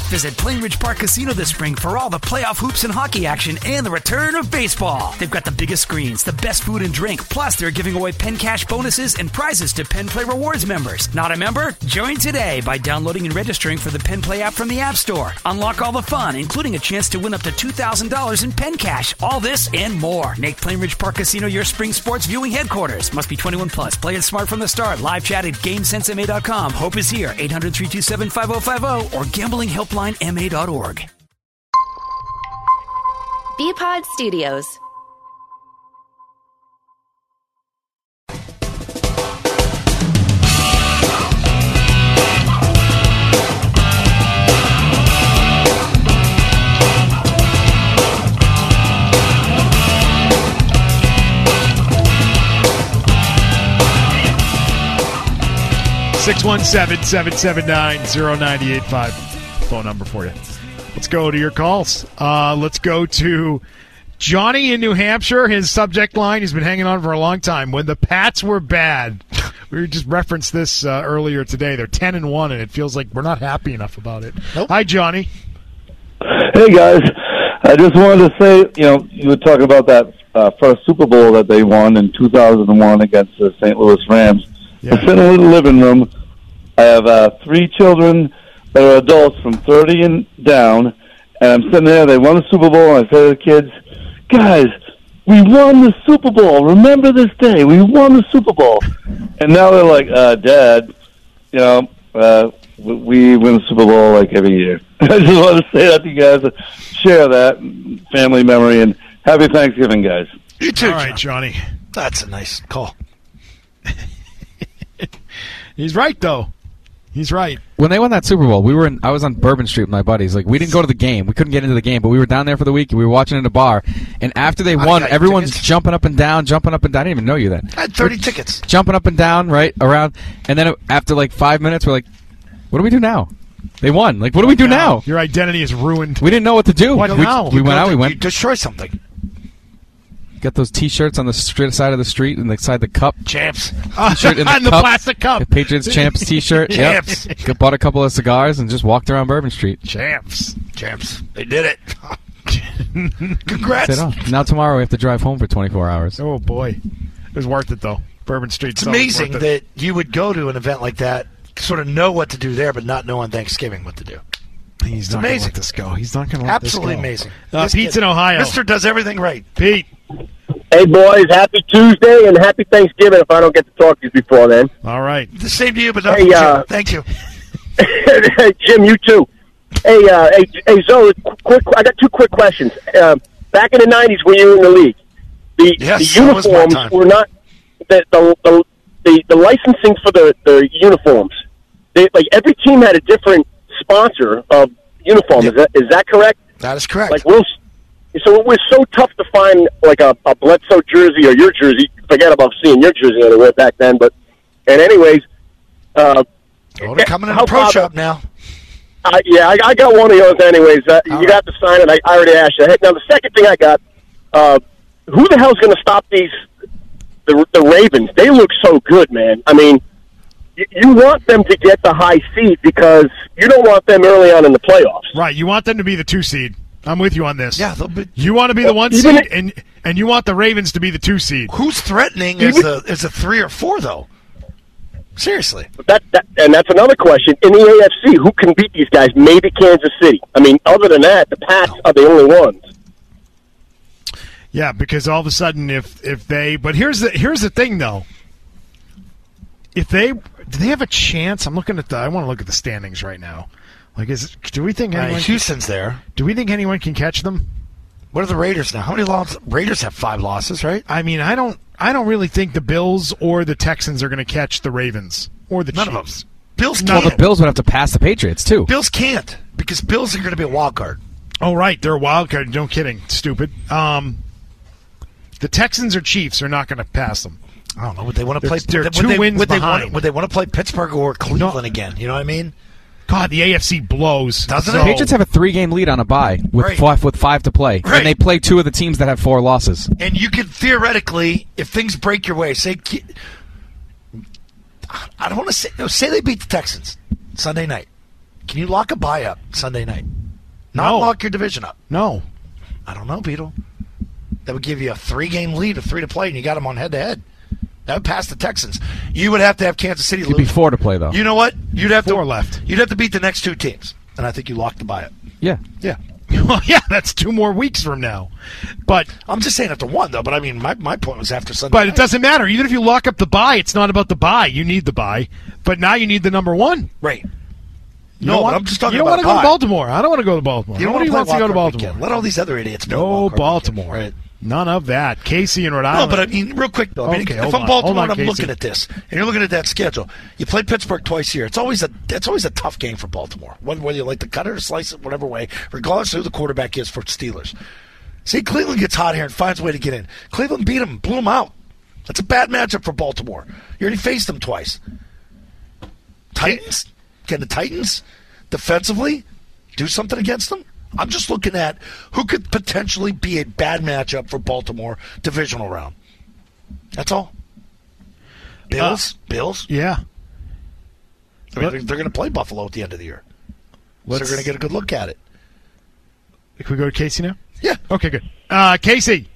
Visit Plainridge Park Casino this spring for all the playoff hoops and hockey action and the return of baseball. They've got the biggest screens, the best food and drink, plus they're giving away Penn Cash bonuses and prizes to Penn Play Rewards members. Not a member? Join today by downloading and registering for the Penn Play app from the App Store. Unlock all the fun, including a chance to win up to $2,000 in Penn Cash. All this and more. Make Plainridge Park Casino your spring sports viewing headquarters. Must be 21 plus. Play it smart from the start. Live chat at GameSenseMA.com. Hope is here. 800-327-5050 or gamblinghelplinema.org. BPod Studios. Six 617-779-0985. Phone number for you. Let's go to your calls. Let's go to Johnny in New Hampshire. His subject line, he's been hanging on for a long time. When the Pats were bad. We just referenced this earlier today. They're 10-1, and it feels like we're not happy enough about it. Nope. Hi, Johnny. Hey, guys. I just wanted to say, you were talking about that first Super Bowl that they won in 2001 against the St. Louis Rams. Yeah. I'm sitting in the living room. I have 3 children that are adults from 30 and down, and I'm sitting there. They won the Super Bowl, and I say to the kids, guys, we won the Super Bowl. Remember this day. We won the Super Bowl. And now they're like, Dad, we win the Super Bowl like every year. I just want to say that to you guys, share that family memory, and happy Thanksgiving, guys. You too, all right, Johnny. That's a nice call. He's right, though. He's right. When they won that Super Bowl, I was on Bourbon Street with my buddies. Like, we didn't go to the game. We couldn't get into the game, but we were down there for the week, and we were watching in a bar. And after they won, everyone's jumping up and down. I didn't even know you then. I had 30 tickets. Jumping up and down, right, around. And then after, 5 minutes, we're like, what do we do now? They won. Like, what do we do now? Your identity is ruined. We didn't know what to do. What now? We went out. We went. You destroy something. Got those T-shirts on the side of the street and inside the cup. Champs. T-shirt in the cup. Plastic cup. The Patriots Champs T-shirt. Champs. Yep. Bought a couple of cigars and just walked around Bourbon Street. Champs. They did it. Congrats. Now tomorrow we have to drive home for 24 hours. Oh, boy. It was worth it, though. Bourbon Street. It's amazing that you would go to an event like that, sort of know what to do there, but not know on Thanksgiving what to do. He's not going to let this go. He's not going to let this go. Absolutely amazing. Pete's in Ohio. Mister does everything right. Pete. Hey, boys, happy Tuesday and happy Thanksgiving if I don't get to talk to you before then. All right. The same to you, but not Jim. Thank you. Jim, you too. Hey, Zoe, I got 2 quick questions. Back in the 90s when you were in the league, the uniforms were not the licensing for the uniforms. Every team had a different sponsor of uniform. Is that correct? That is correct. So it was so tough to find a Bledsoe jersey or your jersey. Forget about seeing your jersey anywhere back then. Anyways, they're coming in the pro shop now. I got one of yours anyways. You got to sign it. I already asked you. Now the second thing I got, who the hell's going to stop the Ravens? They look so good, man. I mean, you want them to get the high seed because you don't want them early on in the playoffs. Right. You want them to be the 2 seed. I'm with you on this. Yeah, you want to be the 1 seed, and you want the Ravens to be the 2 seed. Who's threatening as a 3 or 4 though? Seriously. And that's another question. In the AFC, who can beat these guys? Maybe Kansas City. I mean, other than that, the Pats are the only ones. Yeah, because all of a sudden, if they, but here's the thing though. Do they have a chance? I want to look at the standings right now. Do we think anyone? Houston's there. Do we think anyone can catch them? What are the Raiders now? How many losses? Raiders have 5 losses, right? I mean, I don't really think the Bills or the Texans are going to catch the Ravens or the None Chiefs. of them. Bills can't. Well, the Bills would have to pass the Patriots too. Bills can't because Bills are going to be a wild card. Oh, right, they're a wild card. No kidding, stupid. The Texans or Chiefs are not going to pass them. I don't know. Would they want to play? They're 2 wins behind. Would they want to play Pittsburgh or Cleveland again? You know what I mean? God, the AFC blows. Doesn't it? The Patriots have a 3-game lead on a bye with 5 to play, and they play 2 of the teams that have 4 losses. And you could theoretically, if things break your way, I don't want to say they beat the Texans Sunday night. Can you lock a bye up Sunday night? Not lock your division up. No. I don't know, Beetle. That would give you a 3-game lead, a 3 to play, and you got them on head-to-head. That would pass the Texans. You would have to have Kansas City lose. It'd be 4 to play, though. You know what? You'd have 4 left. You'd have to beat the next 2 teams, and I think you lock the bye up. Yeah. Yeah. Well, yeah, that's 2 more weeks from now. But I'm just saying after 1, though. But I mean, my point was after Sunday. But it doesn't matter. Even if you lock up the bye, it's not about the bye. You need the bye. But now you need the number 1. Right. No, but I'm just talking about you don't want to go to Baltimore. I don't want to go to Baltimore. You don't Nobody want wants to go to Baltimore. Let all these other idiots know. No Baltimore. Right. None of that. Casey in Rhode Island. No, but I mean, real quick, though. I mean, if I'm Baltimore and I'm looking at this, and you're looking at that schedule, you play Pittsburgh twice a year. It's always a tough game for Baltimore. Whether you like to cut it or slice it, whatever way, regardless of who the quarterback is for Steelers. See, Cleveland gets hot here and finds a way to get in. Cleveland beat them, blew them out. That's a bad matchup for Baltimore. You already faced them twice. Titans? Can the Titans defensively do something against them? I'm just looking at who could potentially be a bad matchup for Baltimore divisional round. That's all. Bills? Yeah. I mean, they're going to play Buffalo at the end of the year. So they're going to get a good look at it. Can we go to Casey now? Yeah. Okay, good. Casey.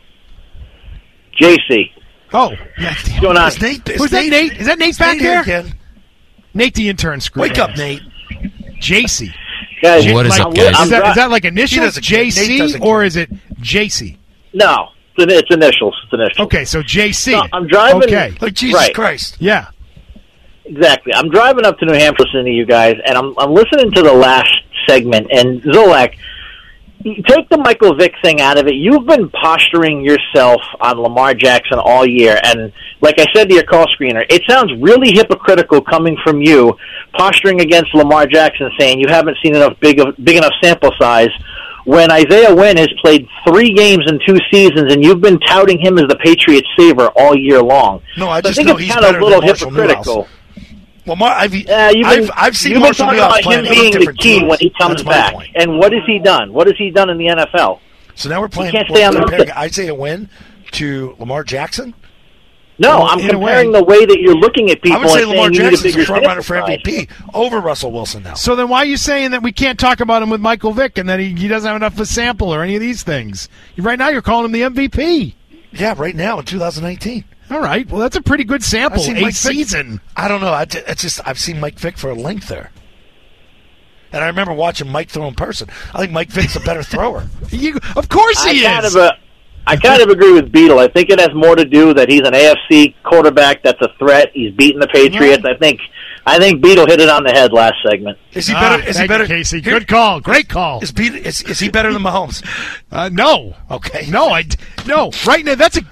JC. Oh. Yeah. What's going on? Who's that, Nate? Is that Nate back there? Again. Nate the intern screwed. Wake up, Nate. JC. Guys, what is like, it, guys? is that like initials, JC, or is it JC? No, it's initials. It's initials. Okay, so JC. No, I'm driving. Okay. Like Jesus Christ. Yeah. Exactly. I'm driving up to New Hampshire listening to you guys, and I'm listening to the last segment. And Zolak, take the Michael Vick thing out of it. You've been posturing yourself on Lamar Jackson all year, and like I said to your call screener, it sounds really hypocritical coming from you, posturing against Lamar Jackson, saying you haven't seen enough big enough sample size, when Isaiah Wynn has played 3 games in 2 seasons, and you've been touting him as the Patriots' saver all year long. No, I think know it's he's kind of a little Marshall hypocritical. Newhouse. Well, I've seen you've been Marshall talking Newhouse about him being the key teams. when he comes back. And what has he done? What has he done in the NFL? So now we're playing. He can't stay on comparing the Isaiah Wynn to Lamar Jackson. No, I'm comparing the way that you're looking at people. I would say and Lamar saying Jackson's a front runner sample for size. MVP over Russell Wilson now. So then why are you saying that we can't talk about him with Michael Vick and that he doesn't have enough of a sample or any of these things? Right now you're calling him the MVP. Yeah, right now in 2019. All right. Well, that's a pretty good sample. A season. I don't know. I've seen Mike Vick for a length there. And I remember watching Mike throw in person. I think Mike Vick's a better thrower. Of course he is. I kind of agree with Beetle. I think it has more to do that he's an AFC quarterback that's a threat. He's beaten the Patriots. Right. I think Beetle hit it on the head last segment. Is he better? Is he better? Casey, good call. Great call. Is he better than Mahomes? No. Okay. No. Right now, that's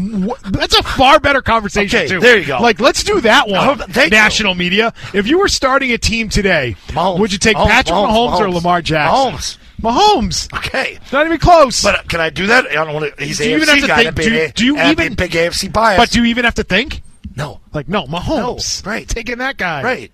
a far better conversation. Okay, too. there you go. Like, let's do that one. National media. If you were starting a team today, would you take Patrick Mahomes or Lamar Jackson? Mahomes. Okay. Not even close. But can I do that? I don't want to. He's do you AFC even have to guy. think? Do you even big AFC bias? But do you even have to think? No. Like, no, Mahomes. No, right. Taking that guy. Right.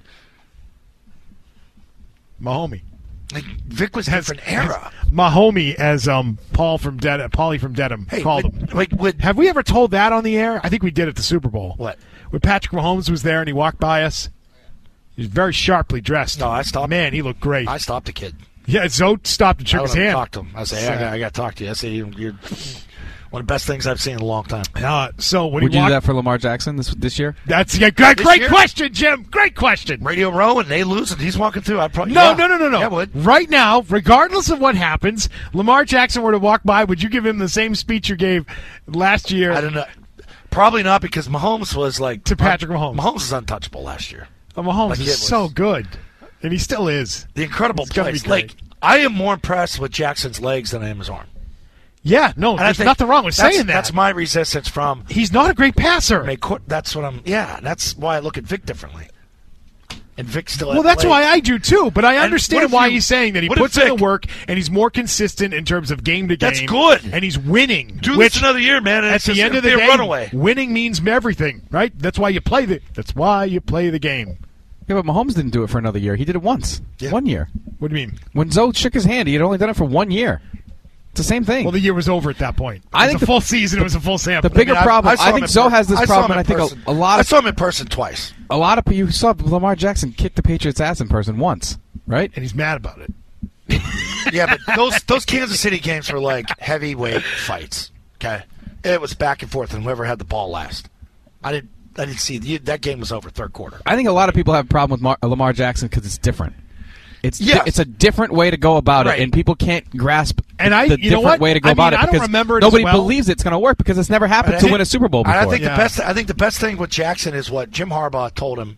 Mahomie. Like, Vic was a different era. Mahomie, as Paulie from Dedham called him. Have we ever told that on the air? I think we did at the Super Bowl. What? When Patrick Mahomes was there and he walked by us. He was very sharply dressed. No, I stopped. Man, he looked great. I stopped the kid. Yeah, Zoe stopped and shook his hand. Talked to him. I say, I got to talk to you. I say, you're one of the best things I've seen in a long time. So when would you do that for Lamar Jackson this year? That's great question, Jim. Great question. Radio Row and they lose and he's walking through. I'd probably No. Yeah, I would. Right now, regardless of what happens, Lamar Jackson were to walk by, would you give him the same speech you gave last year? I don't know. Probably not, because Mahomes was like to Patrick Mahomes. Mahomes was untouchable last year. Mahomes is so good, and he still is. The incredible plays. Like, I am more impressed with Jackson's legs than I am his arm. Yeah, no, there's nothing wrong with saying that. That's my resistance from. He's not a great passer. That's what I'm. Yeah, that's why I look at Vic differently. And Vic still. Well, that's why I do too. But I understand why he's saying that he puts in the work and he's more consistent in terms of game to game. That's good. And he's winning. Do this another year, man. At the end of the day, runaway. Winning means everything, right? That's why you play the game. Yeah, but Mahomes didn't do it for another year. He did it once. Yeah. 1 year. What do you mean? When Zoe shook his hand, he had only done it for 1 year. It's the same thing. Well, the year was over at that point. I think the full season. It was a full sample. The bigger problem. I think Zoe has this problem. And I think a lot of. I saw him in person twice. A lot of you saw Lamar Jackson kick the Patriots' ass in person once. right? And he's mad about it. Yeah, but those Kansas City games were like heavyweight fights. Okay, it was back and forth, and whoever had the ball last. I didn't see that game was over third quarter. I think a lot of people have a problem with Lamar Jackson because it's different. It's a different way to go about it, and people can't grasp the different way to go about it because nobody believes it's going to work because it's never happened to win a Super Bowl before. I think the best thing with Jackson is what John Harbaugh,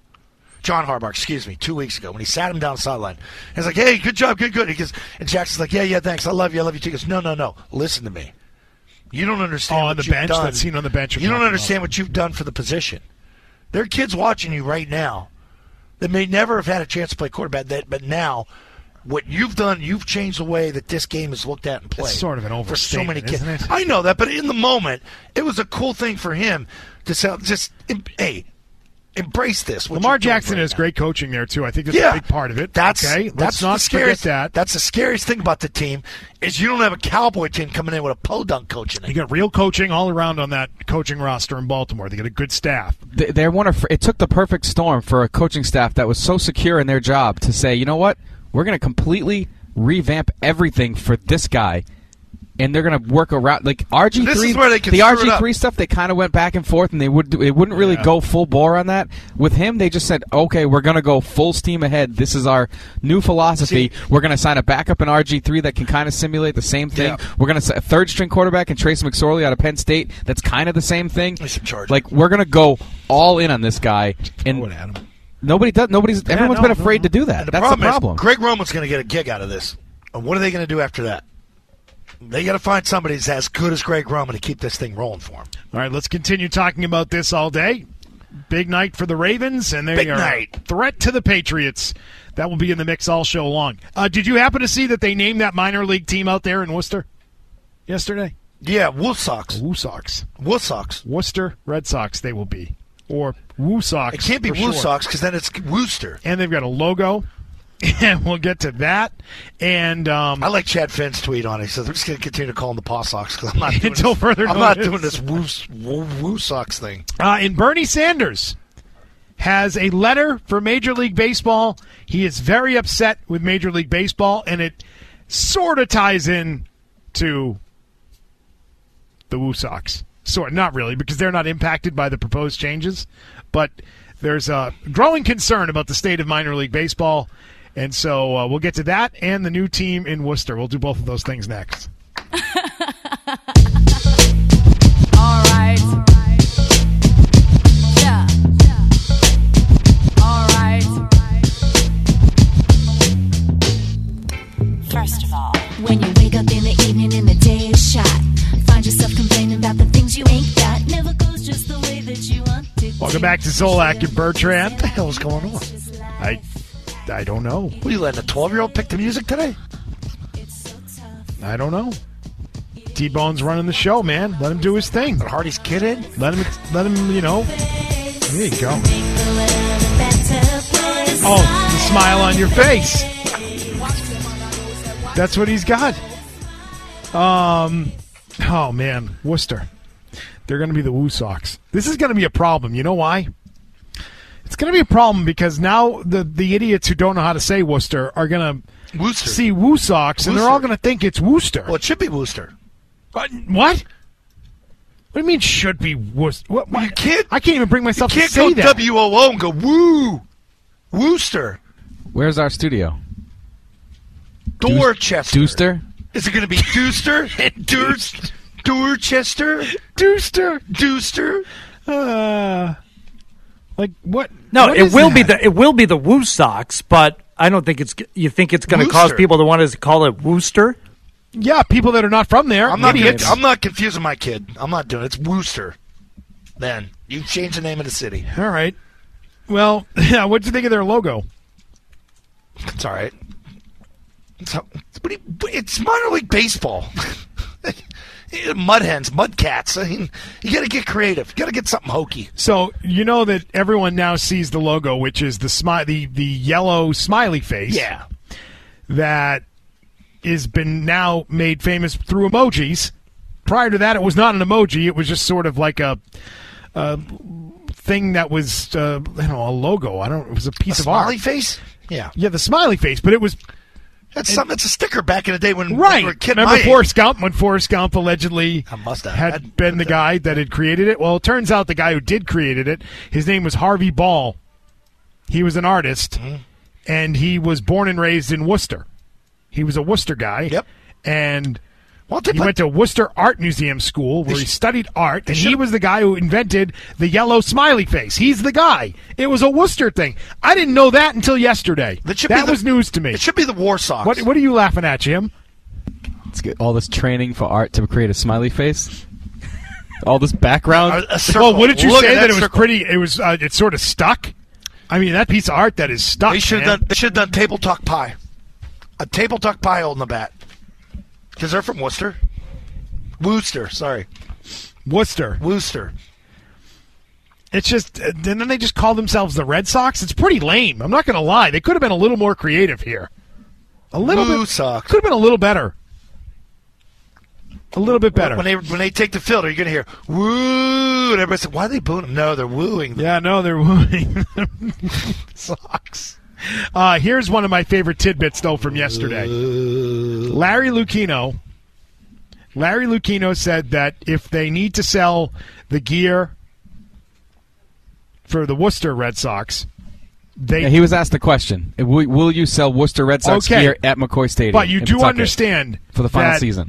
2 weeks ago when he sat him down the sideline. He's like, "Hey, good job, good." He goes, and Jackson's like, "Yeah, thanks, I love you too." He goes, "No, listen to me. You don't understand what you've done. That scene on the bench. You don't understand what you've done for the position. There are kids watching you right now that may never have had a chance to play quarterback, but now what you've done, you've changed the way that this game is looked at and played. It's sort of an overstatement, for so many kids. Isn't it? I know that, but in the moment, it was a cool thing for him to say, embrace this. Lamar Jackson has great coaching there, too. I think that's a big part of it. Let's not forget that. That's the scariest thing about the team is you don't have a Cowboy team coming in with a podunk coaching. You got real coaching all around on that coaching roster in Baltimore. They got a good staff. It took the perfect storm for a coaching staff that was so secure in their job to say, you know what, we're going to completely revamp everything for this guy. And they're going to work around like RG3. This is where they can the RG3 stuff. They kind of went back and forth, and they wouldn't really go full bore on that. With him, they just said, "Okay, we're going to go full steam ahead. This is our new philosophy. We're going to sign a backup in RG3 that can kind of simulate the same thing. Yeah. We're going to a third-string quarterback in Trace McSorley out of Penn State. That's kind of the same thing. Like we're going to go all in on this guy." And everyone's been afraid to do that. That's the problem. Greg Roman's going to get a gig out of this. And what are they going to do after that? They got to find somebody that's as good as Greg Roman to keep this thing rolling for him. All right, let's continue talking about this all day. Big night for the Ravens, and they are a threat to the Patriots. That will be in the mix all show long. Did you happen to see that they named that minor league team out there in Worcester yesterday? Yeah, Woosocks. Worcester Red Sox they will be. Or Woosocks. It can't be Woosocks because then it's Worcester. And they've got a logo. And we'll get to that. And I like Chad Finn's tweet on it. He says, I'm just going to continue to call them the Paw Sox because I'm not doing until further I'm not doing this Woo Sox thing. And Bernie Sanders has a letter for Major League Baseball. He is very upset with Major League Baseball, and it sort of ties in to the Woo Sox. Not really, because they're not impacted by the proposed changes. But there's a growing concern about the state of minor league baseball. And so we'll get to that and the new team in Worcester. We'll do both of those things next. All right. Yeah. All right. First of all, when you wake up in the evening and the day is shot, find yourself complaining about the things you ain't got. Never goes just the way that you want it. Welcome back to Zolak and Bertrand. What the hell is going on? I don't know. What, are you letting a 12-year-old pick the music today? I don't know. T-Bone's running the show, man. Let him do his thing. Let Hardy's kid in? Let him, There you go. Oh, the smile on your face. That's what he's got. Oh, man. Worcester. They're going to be the Woo Sox. This is going to be a problem. You know why? It's going to be a problem because now the idiots who don't know how to say Worcester are going to see Woo Sox, and they're all going to think it's Worcester. Well, it should be Worcester. What? What do you mean should be Worcester? What? You can't. I can't even bring myself to say that. You can't go WOO and go Woo. Worcester. Where's our studio? Dorchester. Dooster? Is it going to be Dooster? Dorchester? Dooster? Like what? No, what it will be the Woo Sox, but I don't think it's. You think it's going to cause people to want to call it Worcester? Yeah, people that are not from there. I'm not confusing my kid. I'm not doing it. It's Worcester. Then you change the name of the city. All right. Well, what'd you think of their logo? It's all right. It's minor league baseball. Mud hens, mud cats. I mean, you got to get creative. You got to get something hokey. So you know that everyone now sees the logo, which is the yellow smiley face. Yeah. That has been now made famous through emojis. Prior to that, it was not an emoji. It was just sort of like a thing that was a logo. It was a piece of art. Smiley face? Yeah. Yeah, the smiley face, but it was. That's a sticker back in the day when we right. were a kid. Remember Forrest Gump when Forrest Gump allegedly had been the guy that had created it? Well, it turns out the guy who did created it, his name was Harvey Ball. He was an artist, and he was born and raised in Worcester. He was a Worcester guy. Yep. And he went to Worcester Art Museum School where he studied art, and he was the guy who invented the yellow smiley face. He's the guy. It was a Worcester thing. I didn't know that until yesterday. That was news to me. It should be the War Sox. What are you laughing at, Jim? Let's get all this training for art to create a smiley face. All this background. Well, what did you say that it was pretty? It was. It sort of stuck. I mean, that piece of art that is stuck. They should have done table talk pie. A table talk pie holding the bat. Because they're from Worcester. Worcester. It's just, and then they just call themselves the Red Sox. It's pretty lame. I'm not going to lie. They could have been a little more creative here. A little bit. Sox. Could have been a little better. A little bit better. When they take the field, are you going to hear woo? And everybody said, "Why are they booing them?" No, they're wooing them. Yeah, no, they're wooing them. Sox. Here's one of my favorite tidbits, though, from yesterday. Larry Lucchino said that if they need to sell the gear for the Worcester Red Sox, he was asked the question: Will you sell Worcester Red Sox gear at McCoy Stadium? But you do understand for the final season.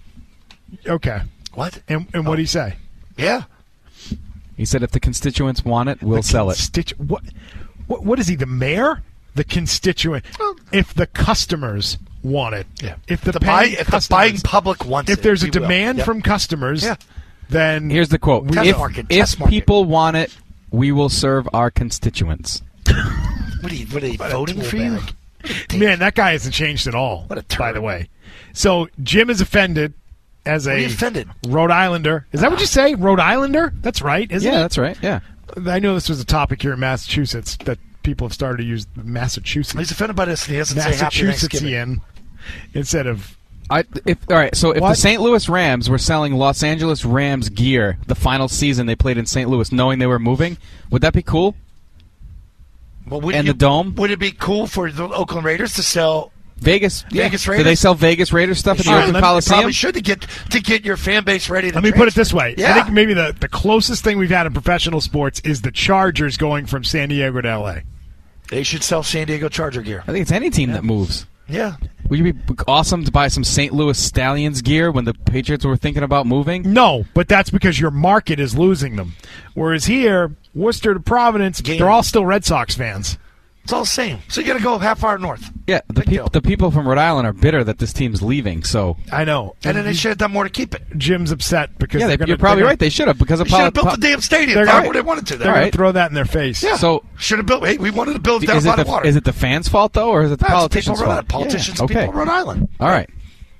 Okay. What? And what did he say? Yeah. He said if the constituents want it, we'll sell it. What is he, the mayor? The constituent. If the customers want it. Yeah. If the buying public wants it. If there's a demand from customers, then... Here's the quote. If people want it, we will serve our constituents. What are they voting for you? Man, that guy hasn't changed at all, by the way. So Jim is offended as a Rhode Islander. Is that what you say? Rhode Islander? That's right, isn't it? Yeah, that's right. Yeah. I know this was a topic here in Massachusetts that people have started to use Massachusetts. He's offended by this. He doesn't say Happy Thanksgiving instead of. All right. So if the St. Louis Rams were selling Los Angeles Rams gear the final season they played in St. Louis, knowing they were moving, would that be cool? Well, the Dome? Would it be cool for the Oakland Raiders to sell Vegas Raiders? Do they sell Vegas Raiders stuff at the Oakland Coliseum? Probably should to get your fan base ready to Let me put it this way. Yeah. I think maybe the closest thing we've had in professional sports is the Chargers going from San Diego to L.A. They should sell San Diego Charger gear. I think it's any team that moves. Yeah. Would it be awesome to buy some St. Louis Stallions gear when the Patriots were thinking about moving? No, but that's because your market is losing them. Whereas here, Worcester to Providence, they're all still Red Sox fans. It's all the same. So you got to go half hour north. Yeah, the people from Rhode Island are bitter that this team's leaving. So I know, and then they should have done more to keep it. Jim's upset because you're probably right. They should have because of should have built the damn stadium. That's what they wanted to. They're going to throw that in their face. Yeah. So should have built. Hey, we wanted to build down by the water. Is it the fans' fault though, or is it the politicians' fault? Politicians, people of Rhode Island. All right.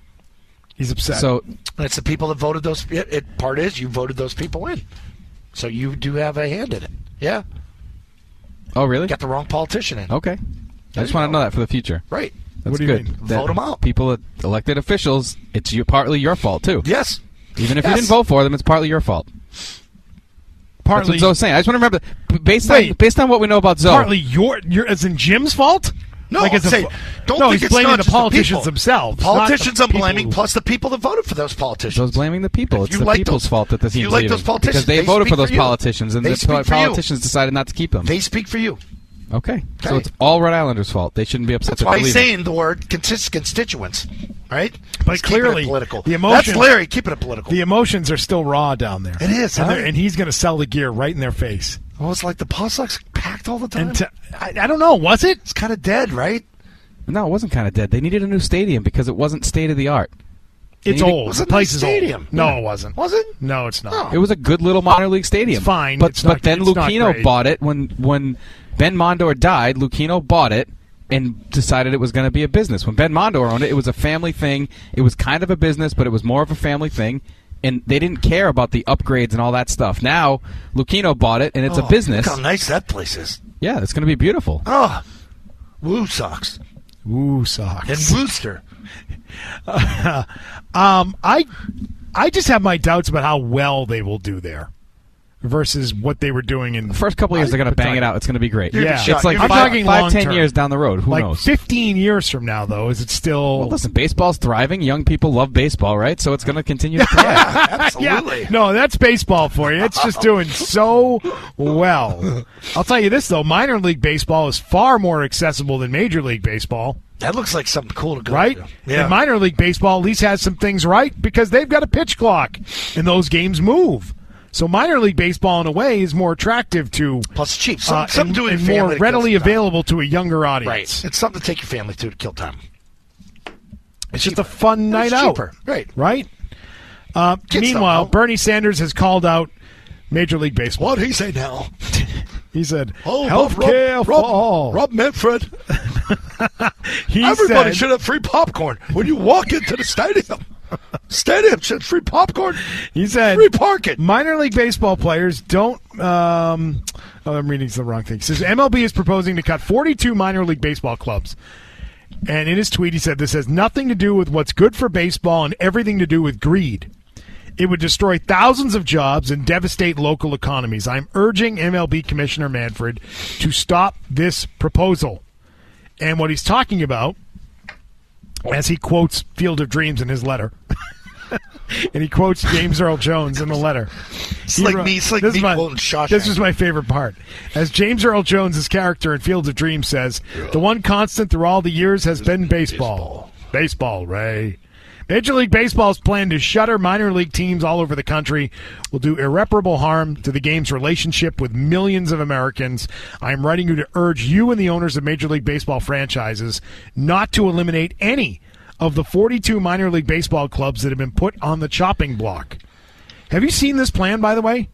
He's upset. So it's the people that voted those. Part is you voted those people in, so you do have a hand in it. Yeah. Oh, really? Got the wrong politician in. Okay. I just want to know that for the future. Right. That's what do good. You mean? Vote them out. People, elected officials, it's partly your fault, too. Yes. Even if you didn't vote for them, it's partly your fault. Partly. That's what Zoe's saying. I just want to remember, based on what we know about Zoe. Partly your as in Jim's fault? No, he's blaming the politicians themselves. Politicians I'm blaming, plus the people that voted for those politicians. Zoe's blaming the people. It's the people's fault that the team's leaving. Those politicians. Because they voted for those politicians, and the politicians decided not to keep them. They speak for you. Okay. So it's all Rhode Islanders' fault. They shouldn't be upset. That's why he's saying the word constituents, right? But clearly, political. The emotions, that's Larry. Keeping it political. The emotions are still raw down there. It is, and he's going to sell the gear right in their face. Well, it's like the Paw Sox packed all the time. I don't know. Was it? It's kind of dead, right? No, it wasn't kind of dead. They needed a new stadium because it wasn't state of the art. It's old. The place is old. No, it wasn't. Was it? No, it's not. Oh. It was a good little minor league stadium. It's fine. But then Lucchino bought it when Ben Mondor died. Lucchino bought it and decided it was going to be a business. When Ben Mondor owned it, it was a family thing. It was kind of a business, but it was more of a family thing. And they didn't care about the upgrades and all that stuff. Now, Lucchino bought it, and it's a business. Look how nice that place is. Yeah, it's going to be beautiful. Oh, Woo Sox. Woo Sox. And Wooster. I just have my doubts about how well they will do there. versus what they were doing in the first couple of years. They're going to bang it out. It's going to be great. Yeah, it's like I'm talking 5-10 years down the road. Who like knows? 15 years from now, though, is it still? Well, listen, baseball's thriving. Young people love baseball, right? So it's going to continue to thrive. Absolutely. Yeah. No, that's baseball for you. It's just doing so well. I'll tell you this though: minor league baseball is far more accessible than Major League Baseball. That looks like something cool to go right? to. Yeah. And minor league baseball at least has some things right because they've got a pitch clock, and those games move. So minor league baseball, in a way, is more attractive to plus cheap, something to and more readily available to a younger audience. Right, it's something to take your family to kill time. It's just a fun night out, right? Meanwhile, Bernie Sanders has called out Major League Baseball. What'd he say now? He said, "Healthcare for all." Rob Manfred. Everybody should have free popcorn when you walk into the stadium. Stadium should have free popcorn. He said, free parking. Minor league baseball players don't. I'm reading the wrong thing. He says MLB is proposing to cut 42 minor league baseball clubs. And in his tweet, he said, "This has nothing to do with what's good for baseball and everything to do with greed. It would destroy thousands of jobs and devastate local economies. I'm urging MLB Commissioner Manfred to stop this proposal." And what he's talking about, as he quotes Field of Dreams in his letter, and he quotes James Earl Jones in the letter. This is my favorite part. As James Earl Jones' character in Field of Dreams says, "The one constant through all the years has been baseball. Baseball, Ray." Major League Baseball's plan to shutter minor league teams all over the country will do irreparable harm to the game's relationship with millions of Americans. I am writing you to urge you and the owners of Major League Baseball franchises not to eliminate any of the 42 minor league baseball clubs that have been put on the chopping block. Have you seen this plan, by the way?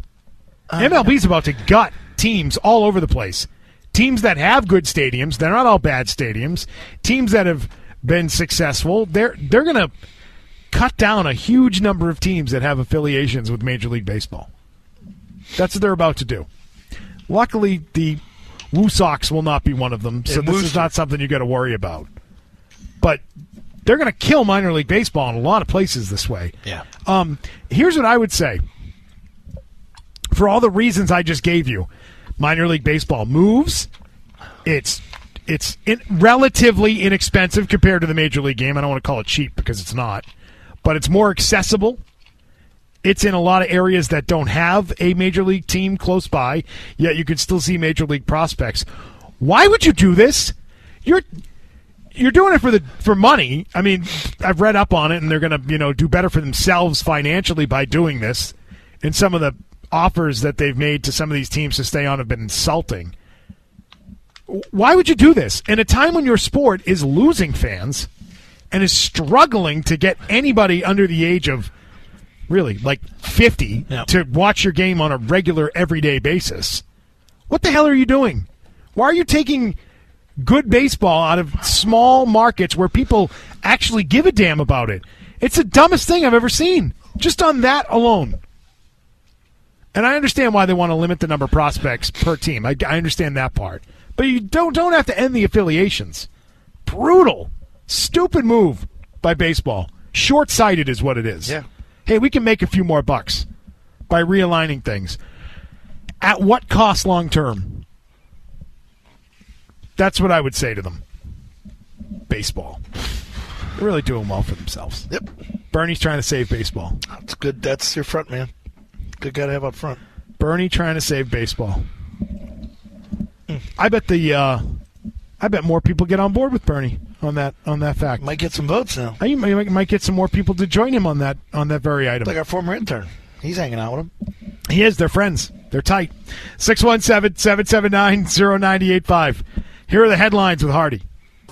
MLB's about to gut teams all over the place. Teams that have good stadiums, they're not all bad stadiums. Teams that have been successful, they're going to cut down a huge number of teams that have affiliations with Major League Baseball. That's what they're about to do. Luckily, the Woo Sox will not be one of them, so this is not something you got to worry about. But they're going to kill minor league baseball in a lot of places this way. Yeah. Here's what I would say. For all the reasons I just gave you, minor league baseball moves. It's relatively inexpensive compared to the Major League game. I don't want to call it cheap because it's not. But it's more accessible. It's in a lot of areas that don't have a Major League team close by, yet you can still see Major League prospects. Why would you do this? You're doing it for money. I mean, I've read up on it, and they're going to do better for themselves financially by doing this. And some of the offers that they've made to some of these teams to stay on have been insulting. Why would you do this? In a time when your sport is losing fans and is struggling to get anybody under the age of really like 50 to watch your game on a regular everyday basis. What the hell are you doing? Why are you taking good baseball out of small markets where people actually give a damn about it? It's the dumbest thing I've ever seen, just on that alone. And I understand why they want to limit the number of prospects per team. I understand that part. But you don't have to end the affiliations. Brutal. Stupid move by baseball. Short-sighted is what it is. Yeah. Hey, we can make a few more bucks by realigning things. At what cost long term? That's what I would say to them. Baseball. They're really doing well for themselves. Yep. Bernie's trying to save baseball. That's good. That's your front man. Good guy to have up front. Bernie trying to save baseball. I bet more people get on board with Bernie on that fact. Might get some votes now. You might get some more people to join him on that very item. Like our former intern. He's hanging out with him. He is. They're friends. They're tight. 617-779-0985. Here are the headlines with Hardy.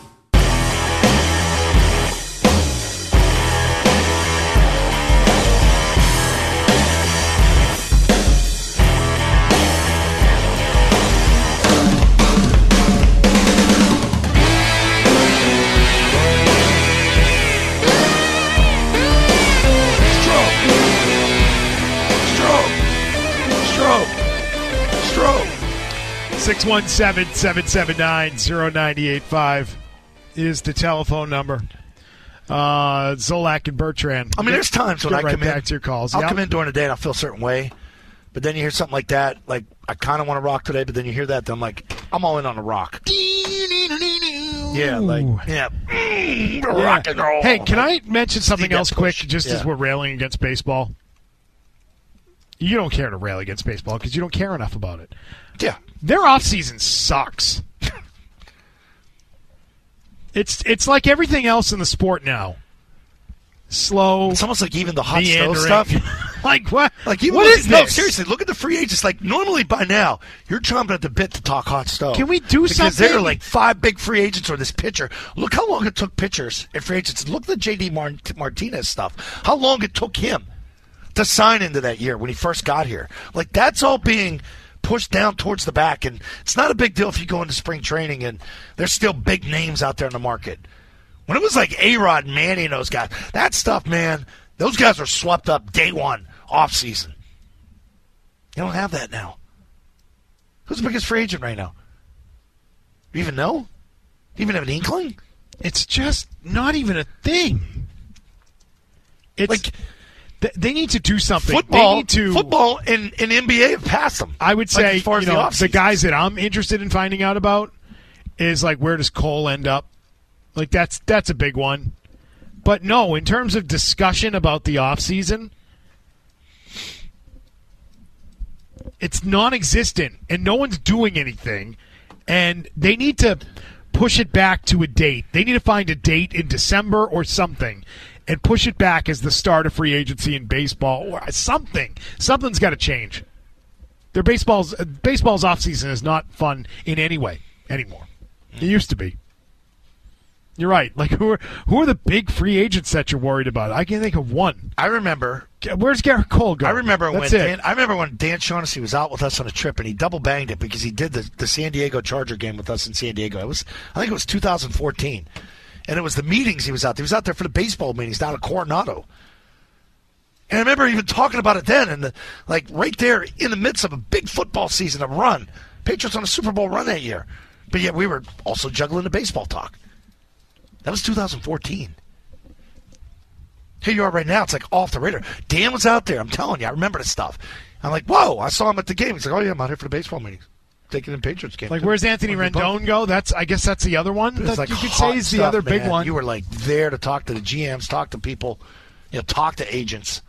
Stroke. 617-779-0985 is the telephone number. Zolak and Bertrand. I mean, there's times when I come back to your calls. I'll come in during the day and I'll feel a certain way. But then you hear something like that, like, I kind of want to rock today, but then you hear that, then I'm like, I'm all in on the rock. Yeah, like, rock and roll. Hey, can I mention something else quick, just as we're railing against baseball? You don't care to rail against baseball because you don't care enough about it. Yeah. Their offseason sucks. It's like everything else in the sport now. Slow. It's almost like even the hot stove stuff. Like what? Like even what is this? No, seriously, look at the free agents. Like normally by now, you're chomping at the bit to talk hot stove. Can we do something? Because there are like 5 big free agents or this pitcher. Look how long it took pitchers and free agents. Look at the J.D. Martinez stuff. How long it took him to sign into that year when he first got here. Like that's all being pushed down towards the back, and it's not a big deal if you go into spring training and there's still big names out there in the market. When it was like A-Rod and Manny and those guys, that stuff, man, those guys were swept up day one, off season. You don't have that now. Who's the biggest free agent right now? You even know? You even have an inkling? It's just not even a thing. It's like they need to do something. Football and NBA have passed them. I would say, as far as the guys that I'm interested in finding out about is like, where does Cole end up? Like that's a big one. But no, in terms of discussion about the offseason, it's non-existent, and no one's doing anything. And they need to push it back to a date. They need to find a date in December or something and push it back as the start of free agency in baseball or something. Something's got to change. Their baseball's offseason is not fun in any way anymore. It used to be. You're right. Like who are the big free agents that you're worried about? I can think of one. I remember. Where's Garrett Cole going? I remember when Dan Shaughnessy was out with us on a trip and he double banged it because he did the San Diego Charger game with us in San Diego. I think it was 2014, and it was the meetings he was out there. He was out there for the baseball meetings down at Coronado. And I remember even talking about it then, and right there in the midst of a big football season, a run. Patriots on a Super Bowl run that year, but yet we were also juggling the baseball talk. That was 2014. Here you are right now. It's like off the radar. Dan was out there. I'm telling you. I remember this stuff. I'm like, whoa, I saw him at the game. He's like, oh, yeah, I'm out here for the baseball meetings. Taking in Patriots game. Like, where's Anthony Rendon go? I guess that's the other one that like you could say is the other big one. You were, like, there to talk to the GMs, talk to people, talk to agents.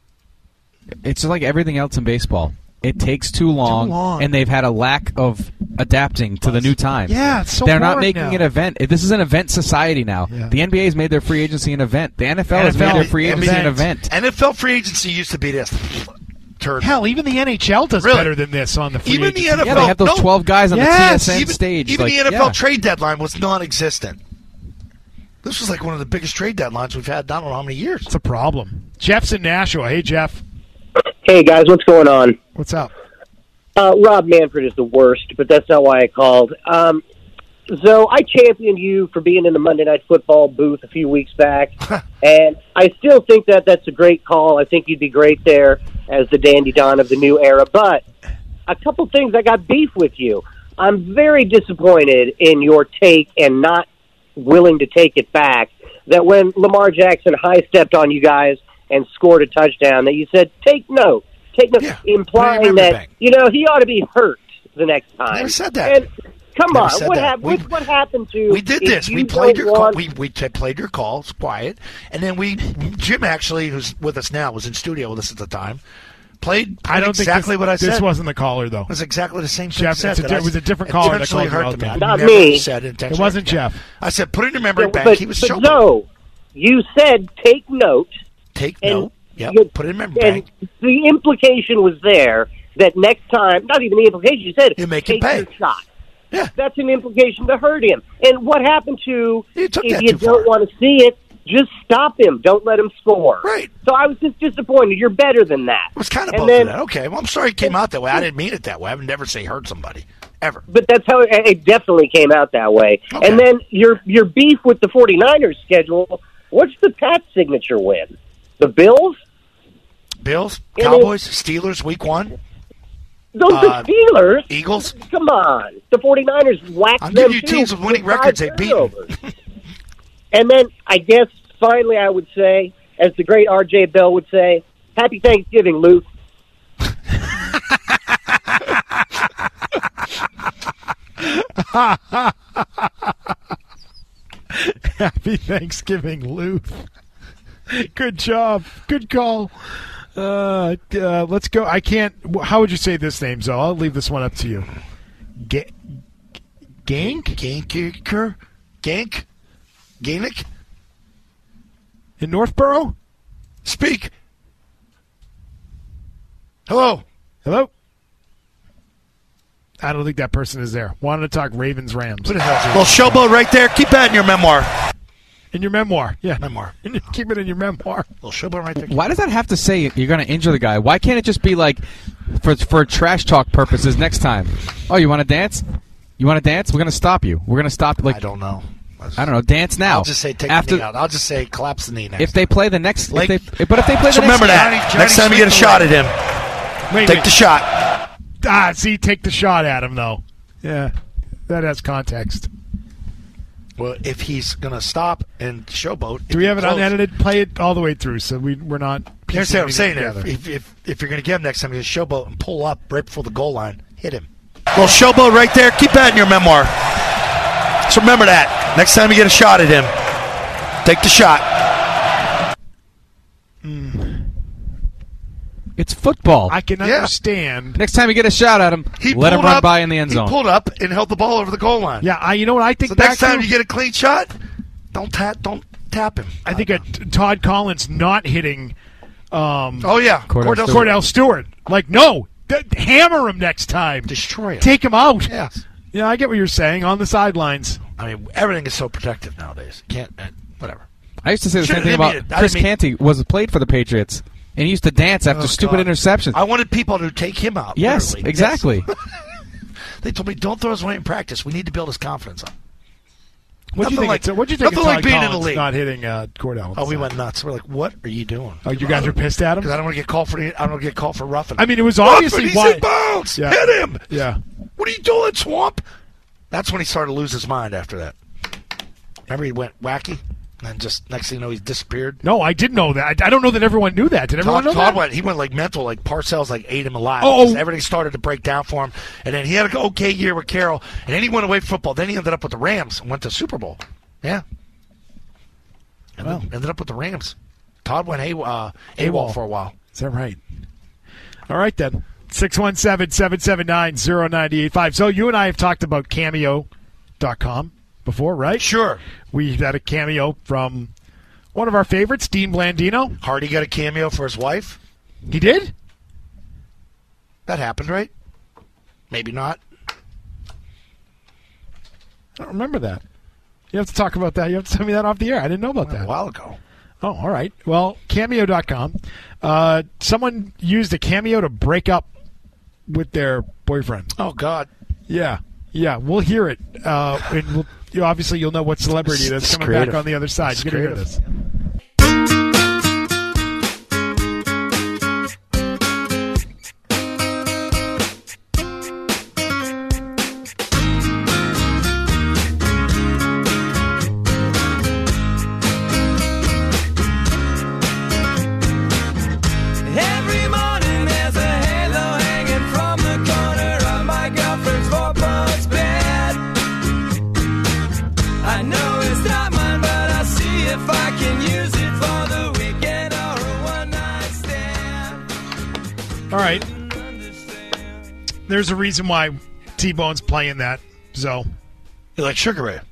It's like everything else in baseball. It takes too long, and they've had a lack of adapting to the new times. Yeah, it's so they're not hard making now. an event. This is an event society now. Yeah. The NBA's made their free agency an event. The NFL has made their free agency an event. NFL free agency used to be this. Turd. Hell, even the NHL does better than this on the free agency. The NFL, they have those 12 guys on the TSN stage. Even the NFL trade deadline was non-existent. This was like one of the biggest trade deadlines we've had. I don't know how many years. It's a problem. Jeff's in Nashua. Hey, Jeff. Hey, guys. What's going on? What's up? Rob Manfred is the worst, but that's not why I called. So I championed you for being in the Monday Night Football booth a few weeks back, and I still think that that's a great call. I think you'd be great there as the Dandy Don of the new era. But a couple things, I got beef with you. I'm very disappointed in your take and not willing to take it back, that when Lamar Jackson high-stepped on you guys and scored a touchdown, that you said, take note. Implying that, he ought to be hurt the next time. Never said that. And come on, what happened to... We did this. We played your call. We played your call. It's quiet. And then Jim actually, who's with us now, was in studio with us at the time, played I don't exactly think what I said. This wasn't the caller, though. It was exactly the same thing. Jeff, it was a different caller that called hurt me. Not me. It wasn't Jeff. I said, put it in your memory bank. He was showing. No, you said take note. Take note. Yep, put it in memory bank. The implication was there that next time, not even the implication, you said, take your shot. Yeah. That's an implication to hurt him. And what happened to, if you don't far. want to see it, just stop him. Don't let him score. Right. So I was just disappointed. You're better than that. It was kind of both of that. Okay, well, I'm sorry it came out that way. I didn't mean it that way. I would never say hurt somebody, ever. But that's how it definitely came out that way. Okay. And then your beef with the 49ers schedule, what's the Pats signature win? The Bills? Bills, Cowboys, Steelers, week 1. Those are Steelers. Eagles. Come on. The 49ers whacked them, giving you teams with winning records they beat. And then, I guess, finally, I would say, as the great R.J. Bell would say, Happy Thanksgiving, Luke. Happy Thanksgiving, Lou. Good job. Good call. Let's go. I can't. How would you say this name, Zoe? I'll leave this one up to you. Gank? Gank? Gainick? In Northborough? Speak. Hello. Hello? I don't think that person is there. Wanted to talk Ravens Rams. What the hell? Little showboat right there. Keep that in your memoir. In your memoir, yeah. Memoir. Keep it in your memoir. Little showboat right there. Why does that have to say you're going to injure the guy? Why can't it just be like, for trash talk purposes next time? Oh, you want to dance? You want to dance? We're going to stop you. We're going to stop. Like, I don't know. I don't know. Dance now. I'll just say take the knee out. I'll just say collapse the knee next. If they play the next, but if they play the remember next, that. Next time you get a shot at him, take the shot. See, take the shot at him though. Yeah, that has context. Well, if he's going to stop and showboat, do we have it unedited? Play it all the way through, so we're not. You understand what I'm saying? If you're going to get him next time, you showboat and pull up right before the goal line, hit him. Little showboat right there. Keep that in your memoir. So remember that. Next time you get a shot at him, take the shot. It's football. I can understand. Next time you get a shot at him, let him run by in the end zone. He pulled up and held the ball over the goal line. Yeah, you know what I think. So next time you get a clean shot, don't tap him. I think Todd Collins not hitting. Cordell Stewart. Like, no, hammer him next time. Destroy him. Take him out. Yes. Yeah, I get what you're saying on the sidelines. I mean, everything is so protective nowadays. Can't whatever. I used to say the same thing about Chris Canty. Played for the Patriots, and he used to dance after stupid interceptions. I wanted people to take him out. Yes, literally. exactly. They told me, don't throw his weight in practice. We need to build his confidence up. What do you think? What do you think? Nothing like being in the league. Not hitting Cordell. Oh, we went nuts. We're like, what are you doing? Oh, you guys are pissed at him? Because I don't want to get called for roughing. I mean, it was obviously why. Bounce! Yeah. Hit him! Yeah. What are you doing, Swamp? That's when he started to lose his mind after that. Remember, he went wacky, and just next thing you know, he's disappeared. No, I didn't know that. I don't know that everyone knew that. Did everyone know that? He went like mental, like Parcells like ate him alive. Oh, everything started to break down for him, and then he had an okay year with Carroll, and then he went away from football. Then he ended up with the Rams and went to Super Bowl. Yeah. And then ended up with the Rams. Todd went AWOL for a while. Is that right? All right, then. 617-779-0985. So you and I have talked about Cameo.com before, right? Sure. We had a cameo from one of our favorites, Dean Blandino. Hardy got a cameo for his wife. He did? That happened, right? Maybe not. I don't remember that. You have to talk about that. You have to tell me that off the air. I didn't know about that. A while ago. Oh, all right. Well, Cameo.com. Someone used a Cameo to break up with their boyfriend. Oh, God. Yeah. We'll hear it. And obviously, you'll know what celebrity it is coming back on the other side. You're going to hear this. All right. There's a reason why T-Bone's playing that, so. You like Sugar Ray?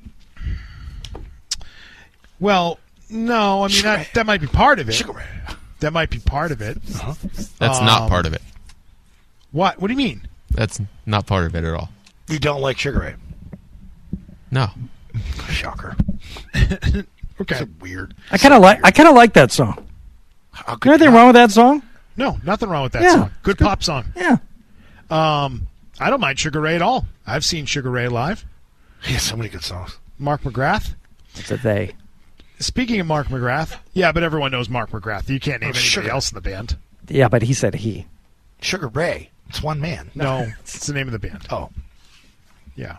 Well, no. I mean, that might be part of it. Sugar Ray. That might be part of it. Uh-huh. That's not part of it. What? What do you mean? That's not part of it at all. You don't like Sugar Ray? No. Shocker. Okay. That's weird. I kind of like that song. Anything wrong with that song? No, nothing wrong with that song. Good pop song. Yeah. I don't mind Sugar Ray at all. I've seen Sugar Ray live. He has so many good songs. Mark McGrath. It's a they. Speaking of Mark McGrath, yeah, but everyone knows Mark McGrath. You can't name anybody else in the band. Yeah, but he said he. Sugar Ray. It's one man. No, it's the name of the band. Oh. Yeah.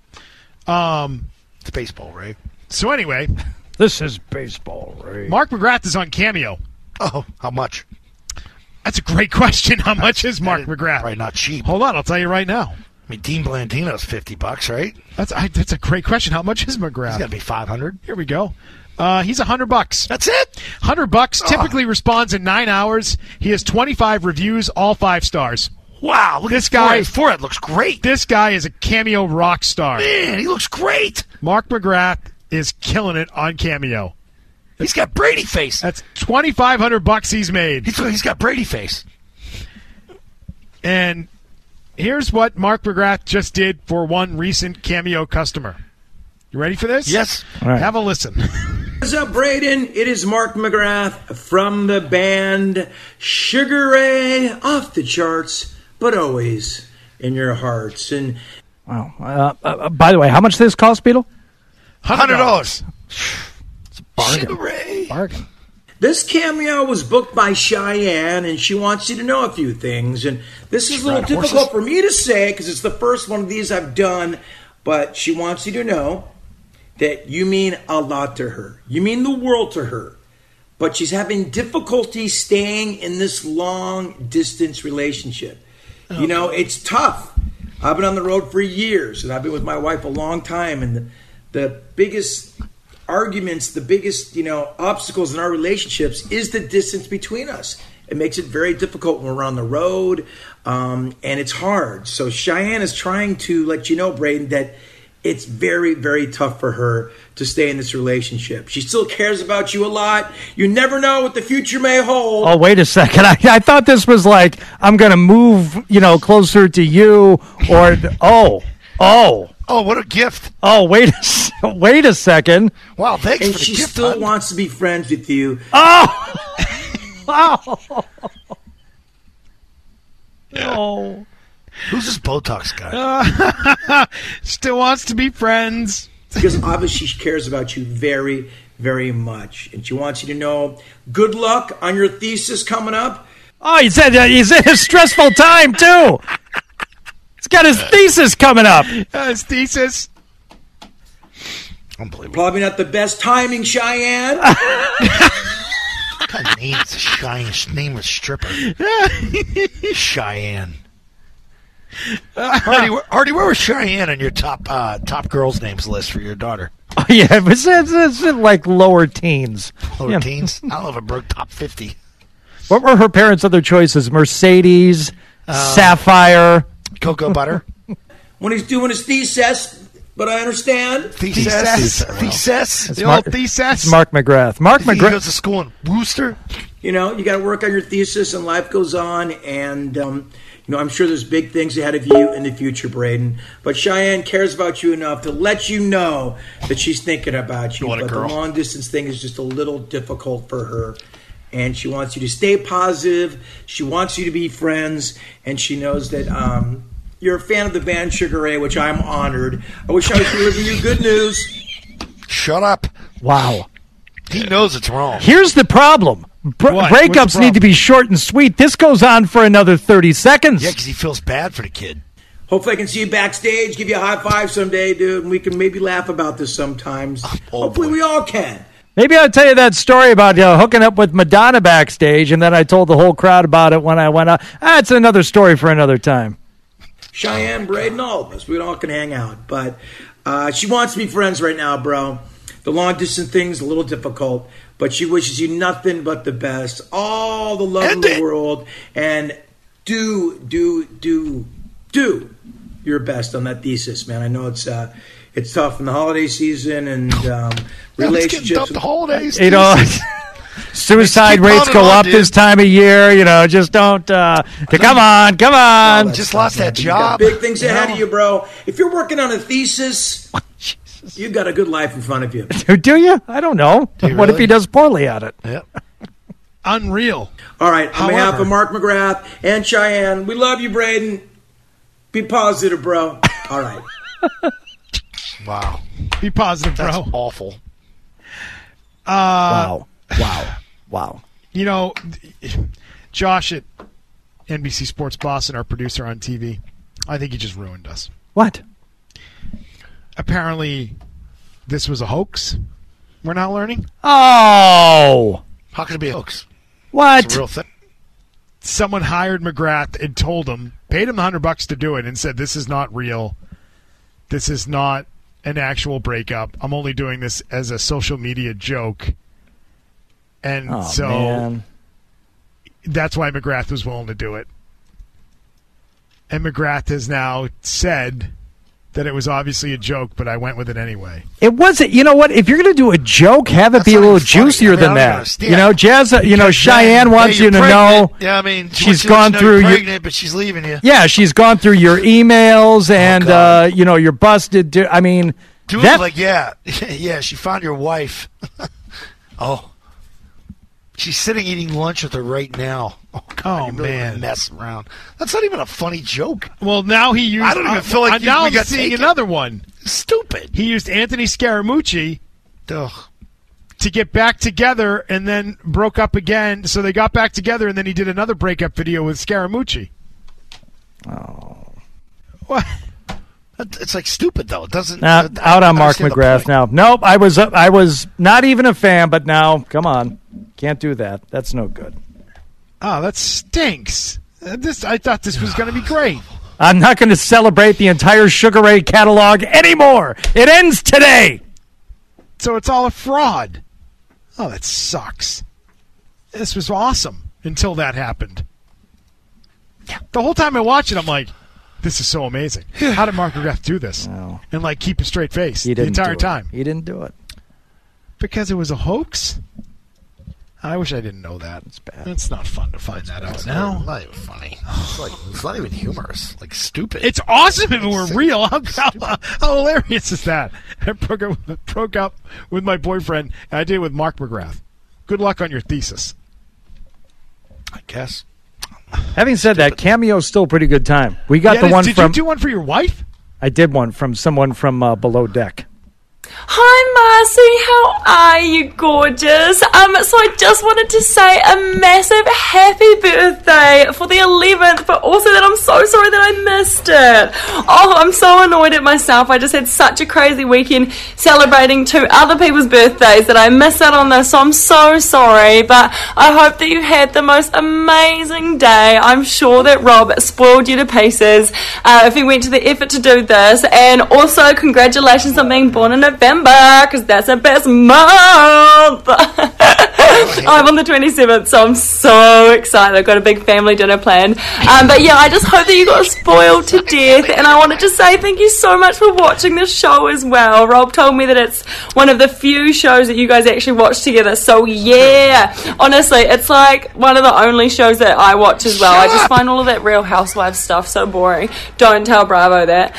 It's baseball, Ray. So anyway. This is baseball, Ray. Mark McGrath is on Cameo. Oh, how much? That's a great question. How much is Mark McGrath? Probably not cheap. Hold on, I'll tell you right now. I mean, Dean Blandino's $50, right? That's a great question. How much is McGrath? He's got to be $500. Here we go. He's $100. That's it? $100. Typically responds in 9 hours. He has 25 reviews, all 5 stars. Wow, look this at guy. His forehead looks great. This guy is a Cameo rock star. Man, he looks great. Mark McGrath is killing it on Cameo. He's got Brady face. That's $2,500 he's made. He's got Brady face. And here's what Mark McGrath just did for one recent Cameo customer. You ready for this? Yes. All right. Have a listen. What's up, Braden? It is Mark McGrath from the band Sugar Ray, off the charts, but always in your hearts. And wow. By the way, how much does this cost, Beetle? $100. It's a bargain. Sugar Ray. Bargain. this Cameo was booked by Cheyenne, and she wants you to know a few things. And this is a little difficult for me to say because it's the first one of these I've done, but she wants you to know that you mean a lot to her. You mean the world to her. But she's having difficulty staying in this long-distance relationship. You know, it's tough. I've been on the road for years, and I've been with my wife a long time, and the biggest arguments, the biggest, obstacles in our relationships is the distance between us. It makes it very difficult when we're on the road, and it's hard. So Cheyenne is trying to let you know, Braden, that it's very, very tough for her to stay in this relationship. She still cares about you a lot. You never know what the future may hold. Oh, wait a second. I thought this was like, I'm going to move, closer to you, or, oh, what a gift. Oh, wait a second. Wow, thanks and for the she gift. still wants to be friends with you. Oh! Oh. Who's this Botox guy? Still wants to be friends. Because obviously she cares about you very, very much. And she wants you to know good luck on your thesis coming up. Oh, he said he's in a stressful time, too. He's got his thesis coming up. His thesis. Unbelievable. Probably not the best timing, Cheyenne. What kind of name is a Cheyenne? Nameless stripper. Cheyenne. Hardy, where was Cheyenne on your top girls' names list for your daughter? Oh, yeah, it's like lower teens. Lower teens? I don't know if it broke top 50. What were her parents' other choices? Mercedes, Sapphire, Cocoa Butter. When he's doing his thesis, but I understand. Thesis. The old thesis. It's Mark McGrath. He goes to school in Worcester. You got to work on your thesis, and life goes on, and I'm sure there's big things ahead of you in the future, Braden. But Cheyenne cares about you enough to let you know that she's thinking about you. What a but girl. The long distance thing is just a little difficult for her. And she wants you to stay positive. She wants you to be friends. And she knows that you're a fan of the band Sugar Ray, which I'm honored. I wish I was delivering you good news. Shut up. Wow. He knows it's wrong. Here's the problem. Breakups need to be short and sweet. This goes on for another 30 seconds. Yeah, because he feels bad for the kid. Hopefully I can see you backstage, give you a high five someday, dude, and we can maybe laugh about this sometimes. Hopefully we all can. Maybe I'll tell you that story about hooking up with Madonna backstage, and then I told the whole crowd about it when I went out. That's another story for another time. Cheyenne, Braden, all of us, we all can hang out. But she wants to be friends right now, bro. The long-distance thing's a little difficult, but she wishes you nothing but the best, all the love in the world, and do your best on that thesis, man. I know it's tough in the holiday season and relationships. The holidays. Suicide rates go up this time of year. Just don't. Come on. No, just lost that job. Big things ahead of you, bro. If you're working on a thesis, you've got a good life in front of you. Do you? I don't know. What if he does poorly at it? Yep. Unreal. All right. On behalf of Mark McGrath and Cheyenne, we love you, Braden. Be positive, bro. All right. Wow. Be positive, bro. That's awful. Wow. Josh at NBC Sports Boston, our producer on TV, I think he just ruined us. What? Apparently, this was a hoax. We're not learning. Oh. How could it be a hoax? What? It's a real thing. Someone hired McGrath and told him paid him $100 to do it, and said, "This is not real. This is not an actual breakup. I'm only doing this as a social media joke." And man. That's why McGrath was willing to do it. And McGrath has now said that it was obviously a joke, but I went with it anyway. It wasn't. You know what? If you're going to do a joke, have it be a little juicier than that. You know, Jazz. Cheyenne wants you to know. Yeah, I mean, she's gone through. You're pregnant, but she's leaving you. Yeah, she's gone through your emails, and you're busted. I mean, do it like yeah. She found your wife. Oh. She's sitting eating lunch with her right now. Oh, God, man. Mess around. That's not even a funny joke. Well, now he used... I don't even feel like now we I'm got seeing taken. another one. Stupid. He used Anthony Scaramucci to get back together and then broke up again. So they got back together, and then he did another breakup video with Scaramucci. Oh. What? It's like stupid, though. It doesn't... out on Mark McGrath now. Nope, I was not even a fan, but now, come on. Can't do that. That's no good. Oh, that stinks. I thought this was going to be great. I'm not going to celebrate the entire Sugar Ray catalog anymore. It ends today. So it's all a fraud. Oh, that sucks. This was awesome until that happened. The whole time I watch it, I'm like, this is so amazing. How did Mark McGrath do this? No. And, keep a straight face the entire time? He didn't do it. Because it was a hoax? I wish I didn't know that. It's bad. It's not fun to find that out now. Not even funny. It's not even humorous. Stupid. It's awesome if it were real. How hilarious is that? I broke up with my boyfriend, and I did it with Mark McGrath. Good luck on your thesis. I guess. Having said that, Cameo's still a pretty good time. We got the one from... Did you do one for your wife? I did one from someone from Below Deck. Hi, Marcy. How are you, gorgeous? So I just wanted to say a massive happy birthday for the 11th, but also that I'm so sorry that I missed it. Oh, I'm so annoyed at myself. I just had such a crazy weekend celebrating 2 other people's birthdays that I missed out on this, so I'm so sorry, but I hope that you had the most amazing day. I'm sure that Rob spoiled you to pieces if he went to the effort to do this, and also congratulations on being born in November, because that's the best month. I'm on the 27th, so I'm so excited. I've got a big family dinner planned. But yeah, I just hope that you got spoiled to death, and I wanted to say thank you so much for watching this show as well. Rob told me that it's one of the few shows that you guys actually watch together, so yeah, honestly, it's like one of the only shows that I watch as well. I just find all of that Real Housewives stuff so boring. Don't tell Bravo that.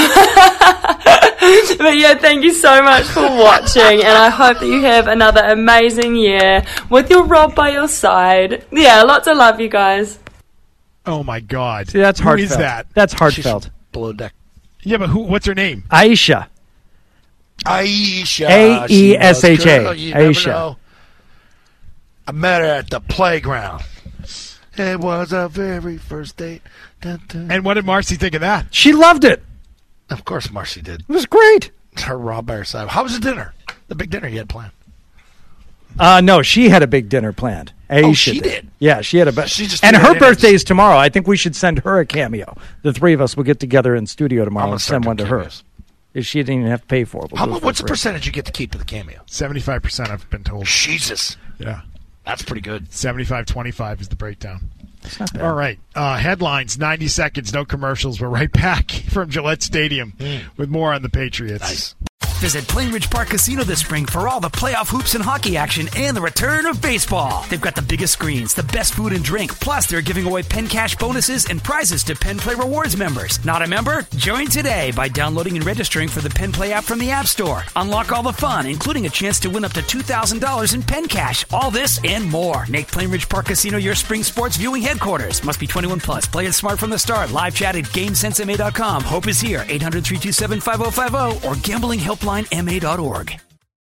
But yeah, thank you so much for watching, and I hope that you have another amazing year with your Rob by your side. Yeah, lots of love, you guys. Oh my God. See, that's heartfelt. Who is that? That's heartfelt. She's Below Deck. Yeah, but what's her name? Aisha. Aisha. Aesha. Aisha. I met her at the playground. It was our very first date. Dun, dun. And what did Marcy think of that? She loved it. Of course Marcy did. It was great. Her Rob by her side. How was the dinner? The big dinner you had planned? No, she had a big dinner planned. Aisha she did? Yeah, she had a and her birthday's tomorrow. I think we should send her a cameo. The 3 of us will get together in studio tomorrow and send one to her. If she didn't even have to pay for it. What's the percentage you get to keep of the cameo? 75%, I've been told. Jesus. Yeah. That's pretty good. 75-25 is the breakdown. That's not bad. All right. Headlines, 90 seconds, no commercials. We're right back from Gillette Stadium with more on the Patriots. Nice. Visit Plainridge Park Casino this spring for all the playoff hoops and hockey action and the return of baseball. They've got the biggest screens, the best food and drink, plus they're giving away Penn Cash bonuses and prizes to Penn Play Rewards members. Not a member? Join today by downloading and registering for the Penn Play app from the App Store. Unlock all the fun, including a chance to win up to $2,000 in Penn Cash. All this and more. Make Plainridge Park Casino your spring sports viewing headquarters. Must be 21 plus. Play it smart from the start. Live chat at GameSenseMA.com. Hope is here. 800-327-5050 or gamblinghelplinema.org.